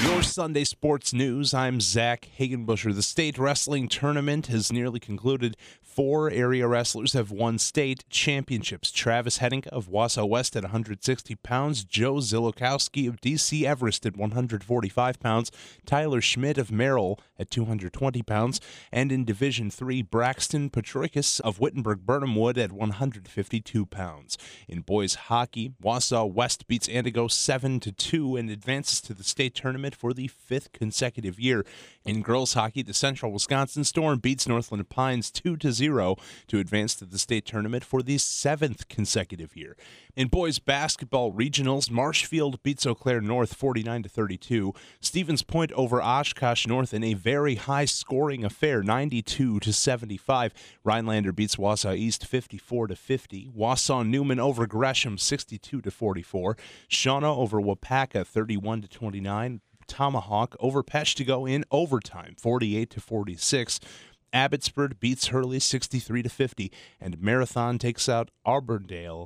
Your Sunday sports news. I'm Zach Hagenbusher. The state wrestling tournament has nearly concluded. 4 area wrestlers have won state championships. Travis Henning of Wausau West at 160 pounds, Joe Zilokowski of D.C. Everest at 145 pounds, Tyler Schmidt of Merrill at 220 pounds, and in Division III, Braxton Petroikis of Wittenberg-Burnham Wood at 152 pounds. In boys hockey, Wausau West beats Antigo 7-2 and advances to the state tournament for the 5th consecutive year. In girls hockey, the Central Wisconsin Storm beats Northland Pines 2-0 to advance to the state tournament for the 7th consecutive year. In boys basketball regionals, Marshfield beats Eau Claire North 49-32. Stevens Point over Oshkosh North in a very high-scoring affair, 92-75. Rhinelander beats Wausau East 54-50. Wausau Newman over Gresham 62-44. Shauna over Wapaka 31-29. Tomahawk over Peshtigo in overtime, 48-46. Abbotsford beats Hurley 63-50, and Marathon takes out Auburndale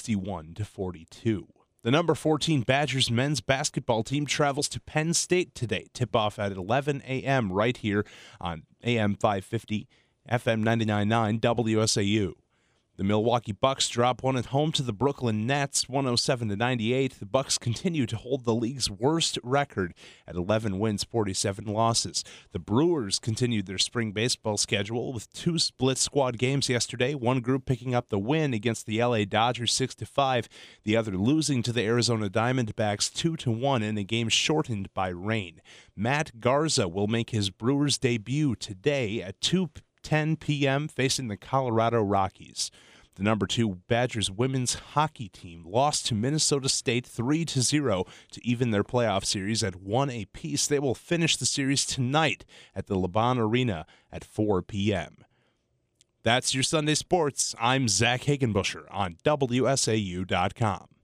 61-42. The number 14 Badgers men's basketball team travels to Penn State today. Tip-off at 11 a.m. right here on AM 550, FM 99.9 WSAU. The Milwaukee Bucks drop one at home to the Brooklyn Nets, 107-98. The Bucks continue to hold the league's worst record at 11 wins, 47 losses. The Brewers continued their spring baseball schedule with 2 split squad games yesterday, one group picking up the win against the LA Dodgers 6-5, the other losing to the Arizona Diamondbacks 2-1 in a game shortened by rain. Matt Garza will make his Brewers debut today at 2:10 p.m. facing the Colorado Rockies. The number 2 Badgers women's hockey team lost to Minnesota State 3-0 to even their playoff series at 1 apiece. They will finish the series tonight at the LeBron Arena at 4 p.m. That's your Sunday sports. I'm Zach Hagenbusher on WSAU.com.